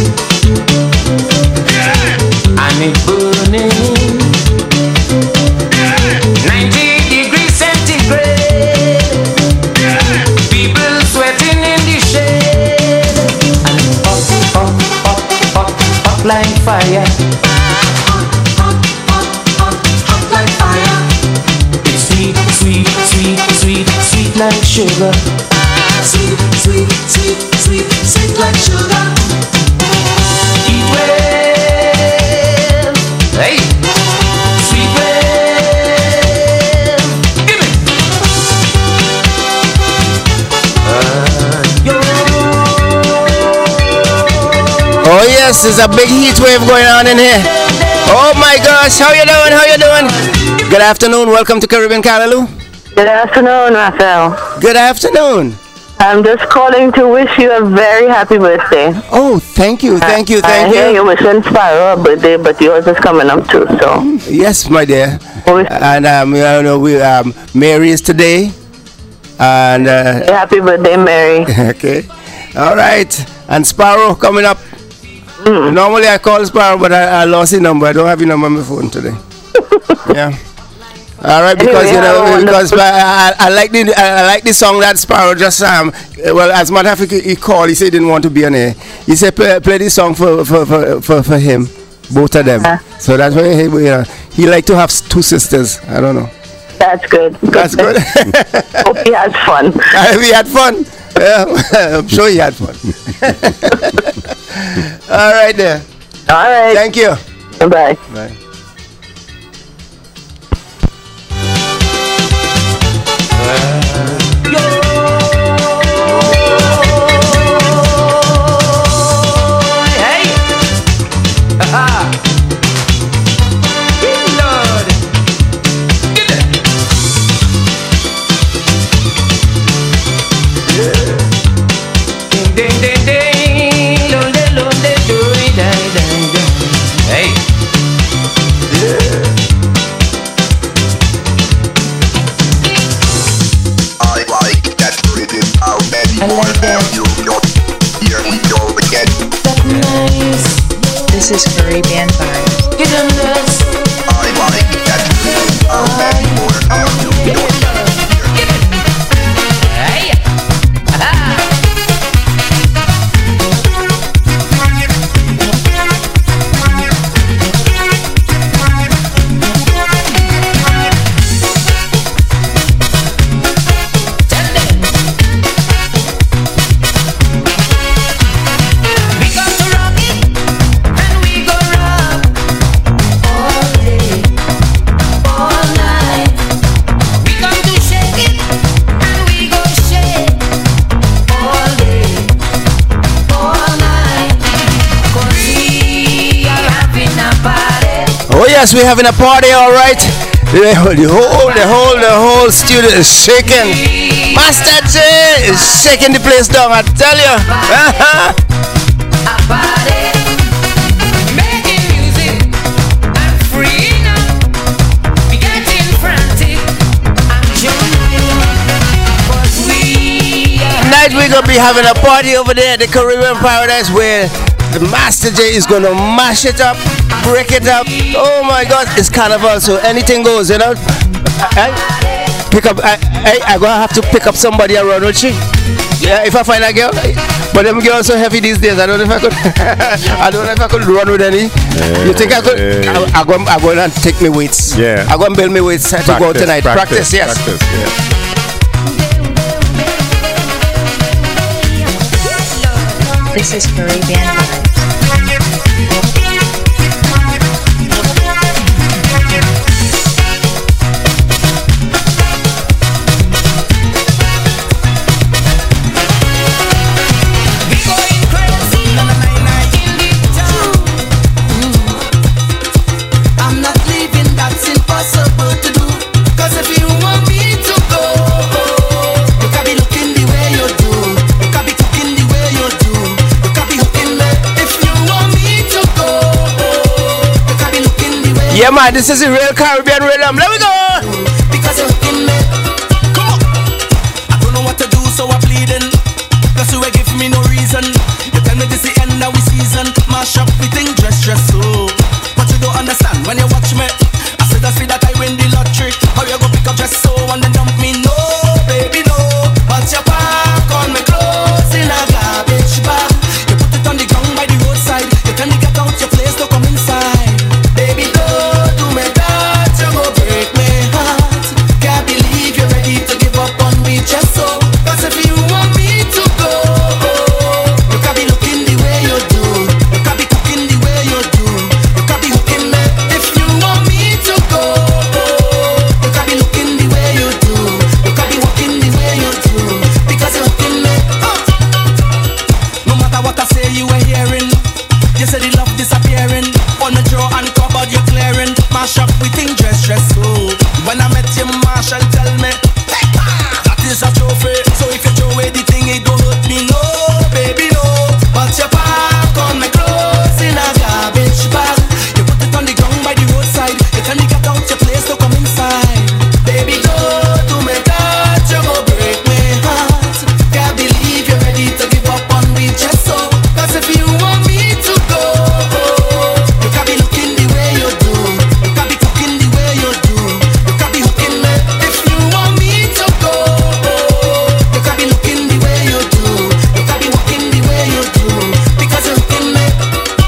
and it burning, ninety degrees centigrade, people sweating in the shade, and hot, hot, hot, hot, hot like fire, hot, hot, hot, hot, hot like fire. It's sweet, sweet, sweet, sweet, sweet like sugar. Sweet, sweet, sweet, sweet, sweet like sugar. Eat well, hey, sweet well. Give me. Uh, yo. Oh yes, there's a big heat wave going on in here. Oh my gosh, how you doing? How you doing? Good afternoon. Welcome to Caribbean Callaloo. Good afternoon, Raphael. Good afternoon. I'm just calling to wish you a very happy birthday. Oh, thank you, thank you, thank I you. hear you wishing Sparrow a birthday, but yours is coming up too, so. Yes, my dear. And um, you know, we um, Mary is today, and uh, happy birthday, Mary. Okay, all right. And Sparrow coming up. Mm. Normally I call Sparrow, but I, I lost his number. I don't have your number on my phone today. Yeah. All right, because anyway, you know, because I, I, I like the I like the song that Sparrow just um. Well, as a matter of fact, he called. He said he didn't want to be on air. He said play, play this song for for, for for for him, both of them. Uh, so that's why he you know, he like to have two sisters. I don't know. That's good. That's good. Hope he has fun. Uh, we had fun. Yeah, I'm sure he had fun. All right, there. All right. Thank you. Bye. Bye. This is Caribbean Vibes. Get them this. I like that. I'll bet more out. Hey. Oh yes, we're having a party, all right. The whole, the whole, the whole, the whole studio is shaking. Master J is shaking the place down. I tell you. Tonight we're gonna be having a party over there at the Caribbean Paradise where the Master J is gonna mash it up, break it up. Oh my God, it's carnival, so anything goes, you know. I, pick up, I, I, I gonna have to pick up somebody around with you. Yeah, if I find a girl, but them girls so heavy these days. I don't know if I could. I don't know if I could run with any. Yeah, you think I could? Yeah. I, I go, I go and take me weights. Yeah. I go and build me weights practice, to go tonight. Practice, practice yes. Practice, yeah. This is Caribbean Vibes. Yeah, man, this is a real Caribbean rhythm. Let me go. Because you're in me. Come on. I don't know what to do, so I'm pleading. Cause you ain't give me no reason. You tell me this the end of we season. Mash up, we think dress, dress, so. But you don't understand when you watch me. I said I see that I win the lottery. How you go pick up dress, so and then dump me? No, baby, no. But your pack on me clothes in a garbage bag. You put it on the ground by the roadside. You tell me get out your place, don't come inside. Baby, don't do me that, you go break my heart. Can't believe you're ready to give up on me just so. Cause if you want me to go, you can't be looking the way you do. You can't be cooking the way you do. You can't be hooking me. If you want me to go, you can't be looking the way you do. You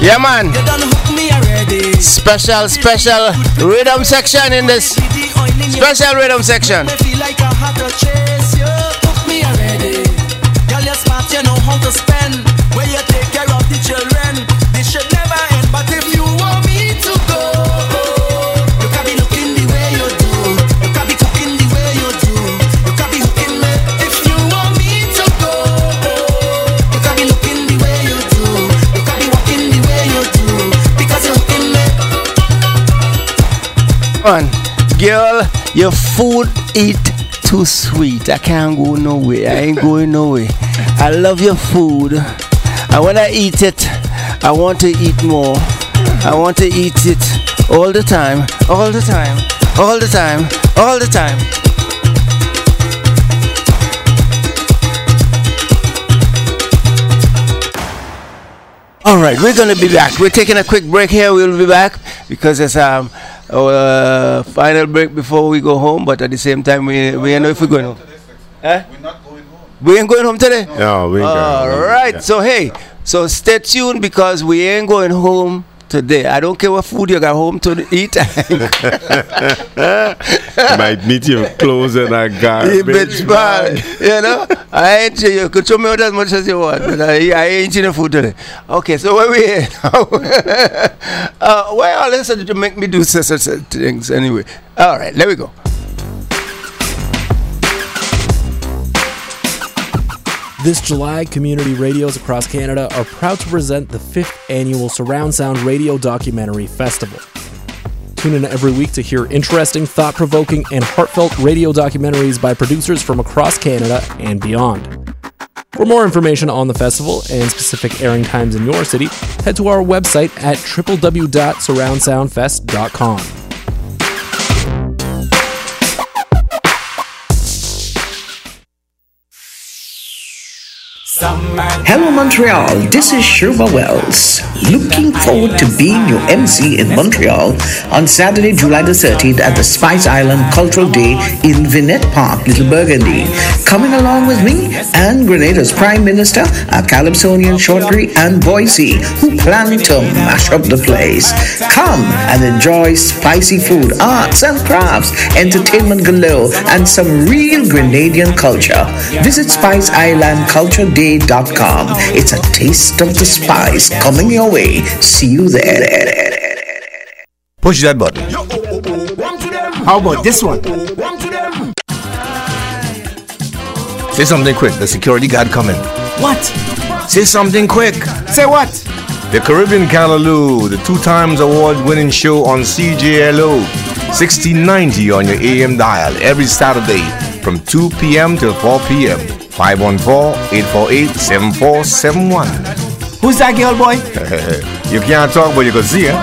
Yeah, man. Special, special rhythm section in this. Special rhythm section. You know how to spend, where you take care of the children. This should never end, but if you want me to go, you can be looking the way you do. You can be cooking the way you do. You can be hooking me. If you want me to go, you can be looking the way you do. You can be walking the way you do. Because you're hooking me. Man, girl, your food eat too sweet. I can't go nowhere. I ain't going nowhere. I love your food, and when I eat it, I want to eat more. I want to eat it all the time, all the time, all the time, all the time. All right, we're gonna be back. We're taking a quick break here. We'll be back because it's um our uh, final break before we go home. But at the same time, we we don't know if we're going home. Eh? We're not going home. We ain't going home today? No, we ain't going All home. right. Yeah. So, hey, so stay tuned because we ain't going home today. I don't care what food you got home to eat. Might meet you closer than garbage. Bag. You know, I ain't you. You could show me out as much as you want, but I, I ain't eating food today. Okay, so where we here now? uh, well, listen to make me do such things anyway. All right, there we go. This July, community radios across Canada are proud to present the fifth annual Surround Sound Radio Documentary Festival. Tune in every week to hear interesting, thought-provoking, and heartfelt radio documentaries by producers from across Canada and beyond. For more information on the festival and specific airing times in your city, head to our website at w w w dot surround sound fest dot com. Hello Montreal, this is Sherba Wells. Looking forward to being your M C in Montreal on Saturday, July the thirteenth at the Spice Island Cultural Day in Vinette Park, Little Burgundy. Coming along with me and Grenada's Prime Minister, a Calypsonian Shortry and Boise, who plan to mash up the place. Come and enjoy spicy food, arts and crafts, entertainment galore, and some real Grenadian culture. Visit Spice Island Culture Day dot com. It's a taste of the spice coming your way. See you there. Push that button. How about this one? Say something quick. The security guard coming. What? Say something quick. Say what? The Caribbean Callaloo, the two times award-winning show on C J L O, sixteen ninety on your A M dial every Saturday from two p.m. till four p.m. five one four, eight four eight, seven four seven one. Who's that girl, boy? You can't talk, but you can see her.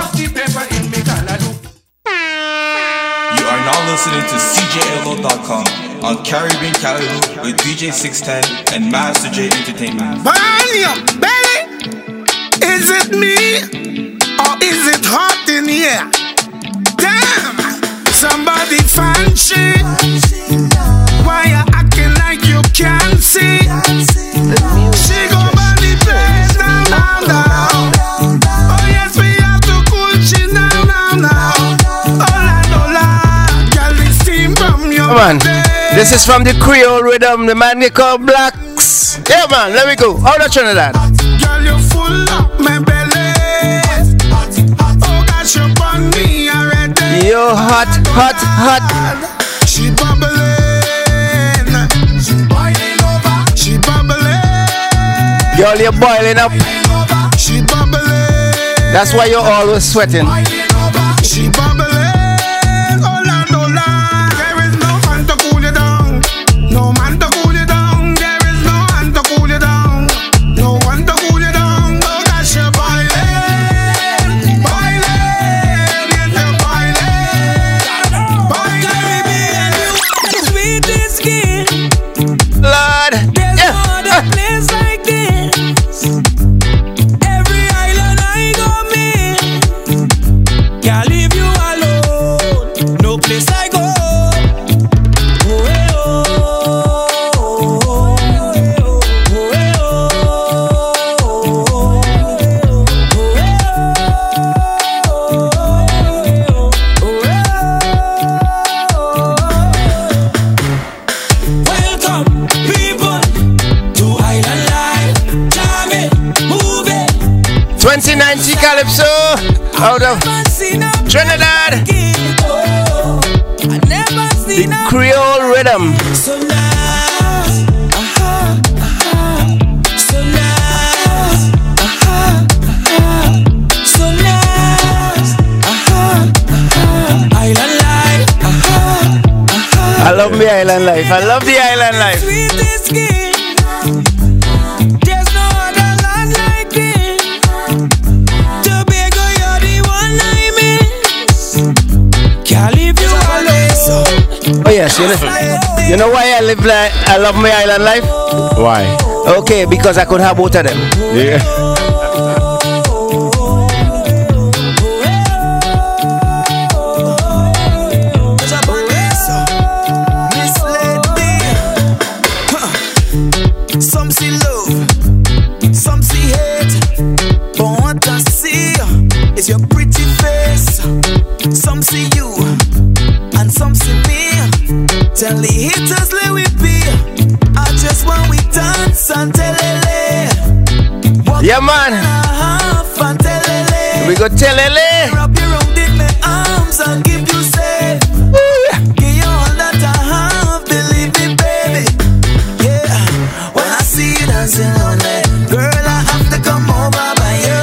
You are now listening to C J L O dot com on Caribbean Callaloo with D J six ten and Master J Entertainment. Volume, baby! Is it me? Or is it hot in here? Damn! Somebody fancy! Why you acting like you can't see? She go by the place now, now, now. Oh yes, we have to cool she now, now, now. Hola, hola, girl, this team from your Come on, this is from the Creole rhythm, the man they call Blacks. Yeah, man, let me go. Out of Trinidad. Girl, you full up my belly. Oh gosh, you burn me already. You're hot, hot, hot. She bubbling. She bubbling. Girl, you're boiling up. She bubbling. That's why you're always sweating. She bubbling. Hola, hola. There is no man to cool you down. No man to cool you down. There is no man to cool you down. No one to cool you down. Oh gosh, you're boiling. Boiling. Yes, you're boiling. Boiling, baby. And you sweet skin. Lord. Place like this, every island I go meet, Calypso out of Trinidad. The Creole rhythm. So nice, uh-huh, uh-huh. So nice, uh-huh, uh-huh. So nice, uh-huh, uh-huh. Island life, uh-huh, uh-huh. I love me island life. I love the island life. Sweetest skin. There's no other land like it. Tobago, you're the one I miss. Can't leave you alone. Oh yes, you know, you know why I live like I love my island life? Why? Okay, because I could have both of them. Yeah. Some see love, some see hate, but what I see is your pretty face. Some see you, and some see me. Tell the haters let we be. I just want we dance and telele. Yeah, man. We go telele. Wrap you around in my arms and give you say. Give you all that I have, believe me, baby. Yeah, when I see you dancing on it, girl, I have to come over by you.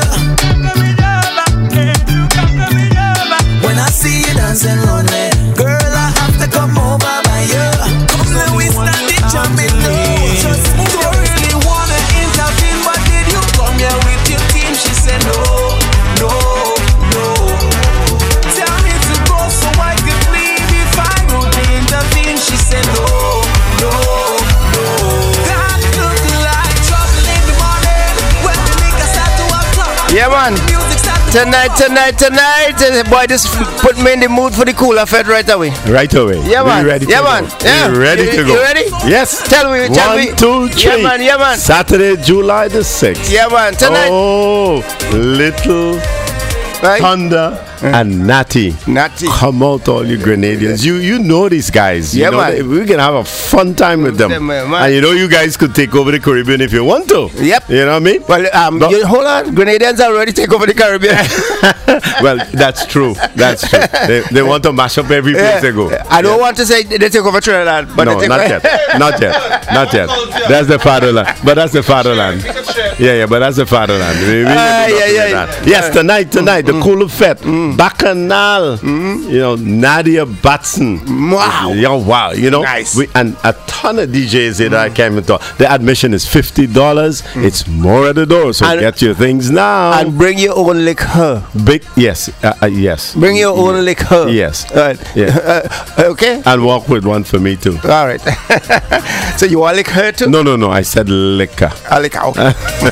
When I see you dancing on it, girl, I have to come over by you. Come let we stand the jumping low. Just don't really wanna intervene, but did you come here with your team? She said no, no, no. Tell me to go so I could leave if I would intervene. She said no, no, no. That look like trouble in the morning when the niggas start to walk up. Yeah, man. Tonight, tonight, tonight. Uh, boy, this put me in the mood for the cooler fed right away. Right away. Yeah, man. We ready to yeah, go. man. Yeah. We ready you, to go. You ready? Yes. Tell me. Tell One, me. two, three. Yeah, man. Yeah, man. Saturday, July the sixth. Yeah, man. Tonight. Oh, little right? Thunder and Natty. Natty. Come out, all you Grenadians. You you know these guys. You Yeah, know man. they- we're going to have a fun time with them. them, man. And you know you guys could take over the Caribbean if you want to. Yep. You know what I mean? Well, um, But- you, hold on. Grenadians already take over the Caribbean. Well, that's true. That's true. They, they want to mash up every place Yeah. they go. I don't want to say they take over Trinidad, but no, they take not over. yet. Not yet. Not yet. That's the fatherland. But that's the fatherland. Yeah, yeah, but that's the fatherland. We, we Ah, do yeah, nothing yeah. with that. Yes, tonight, tonight, the Cool Fete, Bacchanal, you know, Nadia Batson. Wow. Yeah, wow. You know, Nice. we, and a ton of D Js here that I can't even talk. The admission is fifty dollars. It's more at the door, so And- get your things now. And bring your own liquor. Big, yes, uh, uh, yes. Bring your own liquor. Yes. Right. Yeah. Uh, okay. And walk with one for me too. All right. So you want liquor too? No, no, no. I said liquor. Ah, liquor. Okay.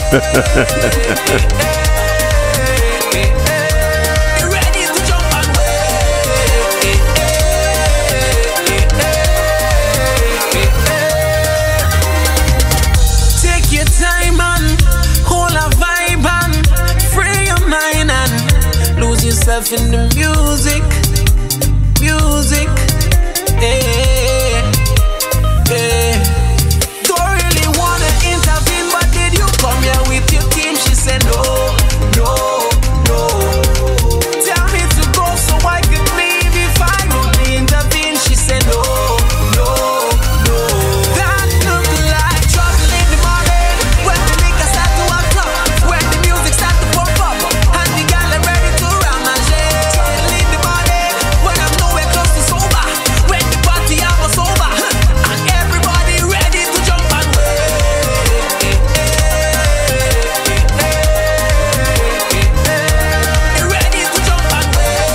Take your time and hold a vibe and free your mind and lose yourself in the music, music. Eh, eh. Don't really wanna intervene, but did you come here with your team? She said no, no, no. Tell me to go so I could leave if I would intervene. She said no, no, no. That look like trouble in the morning when the niggas start to act up, when the music start to pump up, and the gal are ready to ramage. Trouble in the morning when I'm nowhere close to sober, when the party I was over, and everybody ready to jump and ready to jump and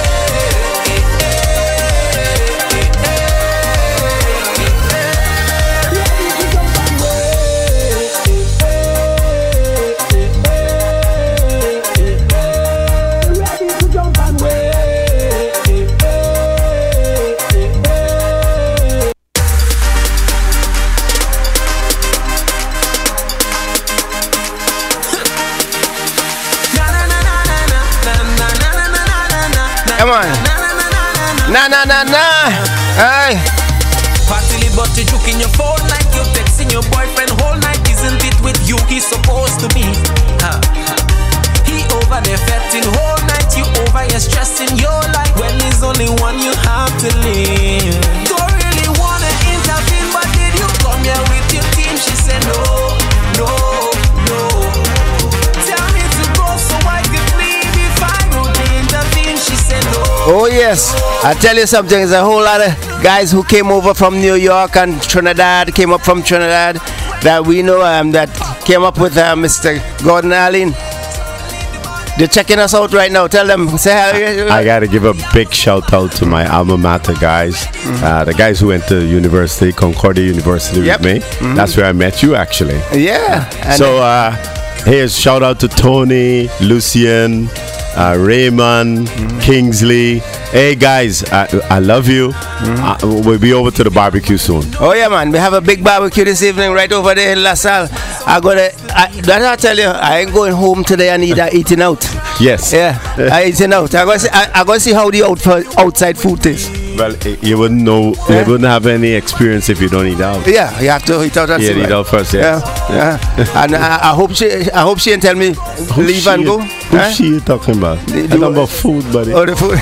Come on. Na na na na. Hey. Partly but you juke in your phone like you're texting your boyfriend whole night. Isn't it with you he's supposed to be? Huh. He over they fetting whole night. You over, you're stressing your life. When there's only one you have to live. Don't really wanna intervene, but did you come here with your team? She said no, no, no. Tell me to go so I could leave. If I would intervene, she said no. Oh yes, I tell you something. There's a whole lot of guys who came over from New York and Trinidad, came up from Trinidad that we know um, that came up with uh, Mister Gordon Allen. They're checking us out right now. Tell them, say hi. I got to give a big shout out to my alma mater guys, mm-hmm. uh, the guys who went to university, Concordia University yep. with me. Mm-hmm. That's where I met you, actually. Yeah. So uh, here's shout out to Tony, Lucien, uh, Raymond, mm-hmm. Kingsley. Hey guys, I, I love you. Mm-hmm. Uh, we'll be over to the barbecue soon. Oh yeah, man. We have a big barbecue this evening right over there in La Salle. I gotta. I, that's I tell you, I ain't going home today. I need uh, eating out. Yes. Yeah, I eating out. I gotta see. I, I gotta see how the out, outside food is. Well, you wouldn't know. Yeah. You wouldn't have any experience if you don't eat out. Yeah, you have to eat out. Yeah, eat out first. Yeah. Yeah. yeah. And I, I hope she. I hope she didn't tell me who leave she, and go. Who huh? she you talking about? The, the, talking about food, buddy. Oh, the food.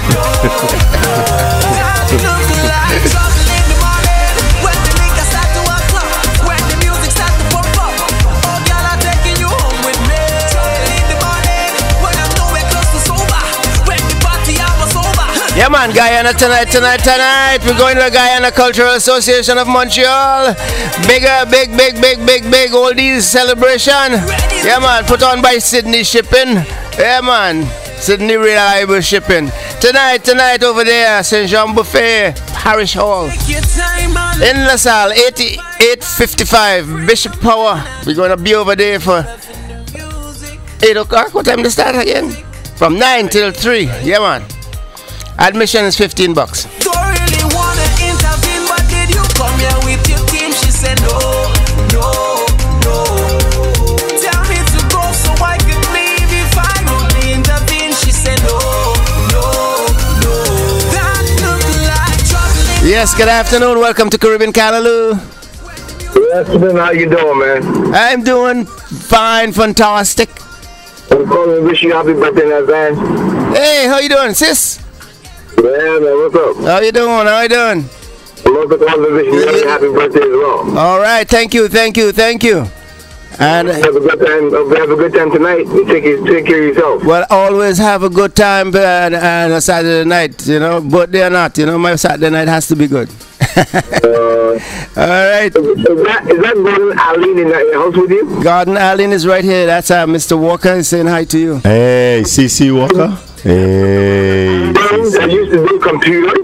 Yeah, man, Guyana tonight, tonight, tonight. We're going to the Guyana Cultural Association of Montreal. Bigger, big, big, big, big, big oldies celebration. Yeah, man, put on by Sydney Shipping. Yeah, man, Sydney Reliable Shipping. Tonight, tonight over there, Saint Jean Buffet, Parish Hall. In La Salle, eighty-eight fifty-five, Bishop Power. We're going to be over there for eight o'clock. What time to start again? From nine till three. Yeah, man. Admission is fifteen bucks. Don't really wanna intervene, but did you come here with your team? She said no, no, no. Tell me to go so I could leave. If I would intervene, she said no, no, no. That looked like trouble. Yes, good afternoon. Welcome to Caribbean Callaloo. Good afternoon. How you doing, man? I'm doing fine, fantastic. I'm calling to wish you happy birthday in advance. Hey, how you doing, sis? Yeah, man, what's up? How you doing? How you doing? I'm also calling to wish you happy birthday as well. All right, thank you, thank you, thank you. And have a good time. Have a good time tonight. Take take care of yourself. Well, always have a good time uh, and, and a Saturday night. You know, birthday or not, you know, my Saturday night has to be good. uh, All right. Is that, is that Gordon Allen in the house with you? Gordon Allen is right here. That's uh, Mister Walker is saying hi to you. Hey, C C Walker. Hey. I used to do computers.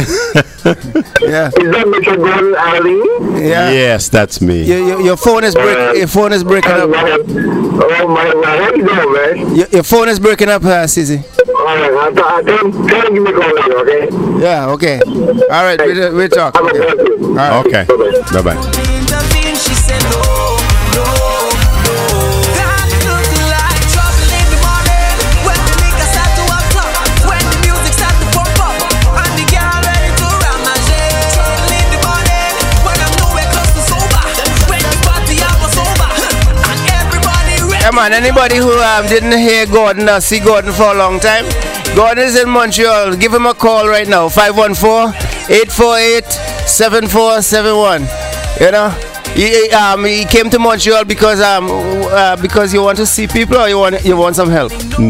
Yeah. Yeah. Is that Mister Gordon Allen? Yeah. Yes, that's me. Your, your, your phone is break, uh, your phone is breaking up. Oh my God! How you doing, man? Your, your phone is breaking up, uh, Sissy. All right, I'll, I'll tell him, tell him give me a call later, okay? Yeah. Okay. All right. We we talk. Okay. All right. Okay. Bye bye. Intervene, she said no, no, no. That looked like trouble in the morning. When the liquor start to o'clock, when the music start to pump up, and the girl ready to ramage. Trouble in the morning, when I'm nowhere close to sober, when the party I was over, and everybody ready. Yeah, man. Anybody who um, didn't hear Gordon or see Gordon for a long time, Gordon is in Montreal. Give him a call right now. five one four, eight four eight, seven four seven one. You know, he um he came to Montreal because um uh, because you want to see people or you want you want some help.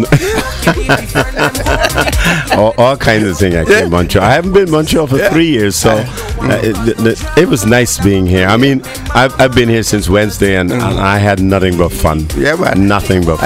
all, all kinds of things. I came to Montreal. I haven't been in Montreal for yeah. three years, so uh, it, it, it was nice being here. I mean, I've I've been here since Wednesday, and, mm-hmm. and I had nothing but fun. Yeah, man. Nothing but fun.